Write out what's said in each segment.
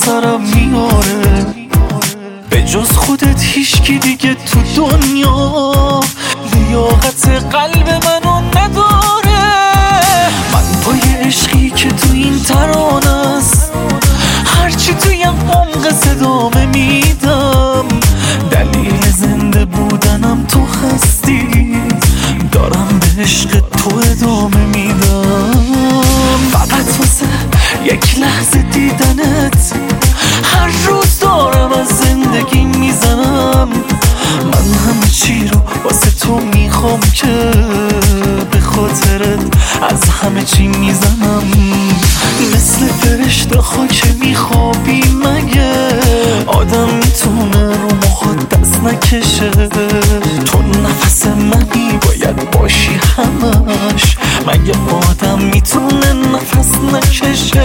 سرم میاره، به جز خودت هیچکی دیگه تو دنیا لیاقت قلب منو نداره. من پای عشقی که تو این ترانه است، هرچی توی عمق صدامه میدم. دلیل زنده بودنم تو هستی، دارم به عشق تو ادامه میدم. فقط واسه یک لحظه دیدنت هر روز دارم از زندگی میزنم. من همه چی رو واسه تو میخوام که به خاطرت از همه چی میزنم. مثل فرشته ها که میخوابی، مگه آدم میتونه رو مخات دست نکشه؟ تو نفس منی باید باشی همش، مگه آدم میتونه نفس نکشه؟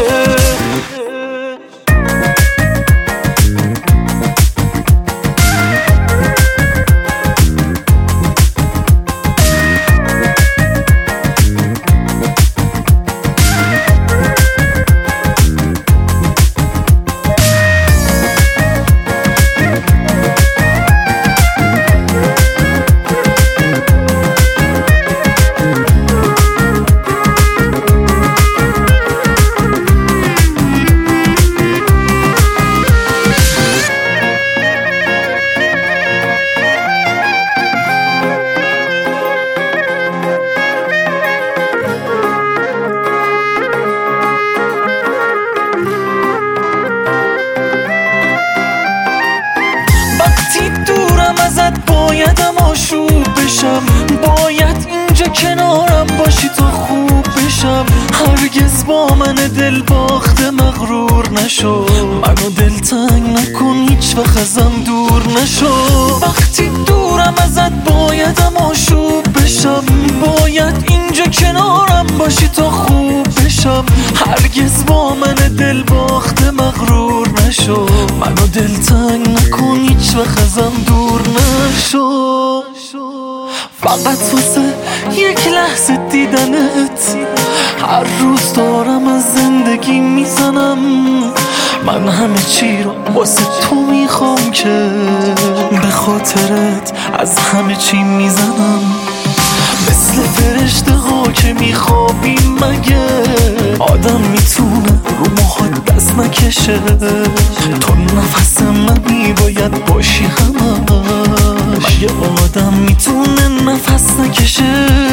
بایدم آشوب بشم، باید اینجا کنارم باشی تا خوب بشم. هرگز با من دل باخته مغرور نشو، منو دلتنگ نکن، هیچ وقت ازم دور نشو. وقتی دورم ازت بایدم آشوب بشم، باید اینجا کنارم باشی تا خوب بشم. هرگز با من دل باخته مغرور نشو، منو دلتنگ نکن، هیچ وقت ازم دور نشو. فقط واسه یک لحظه دیدنت هر روز دارم از زندگی میزنم. من همه چی رو واسه تو میخوام که به خاطرت از همه چی میزنم. مثل فرشته ها که میخوابی، مگه آدم میتونه رو مخات دست نکشه؟ تو نفس منی باید باشی همش، مگه آدم میتونه نفس نکشه؟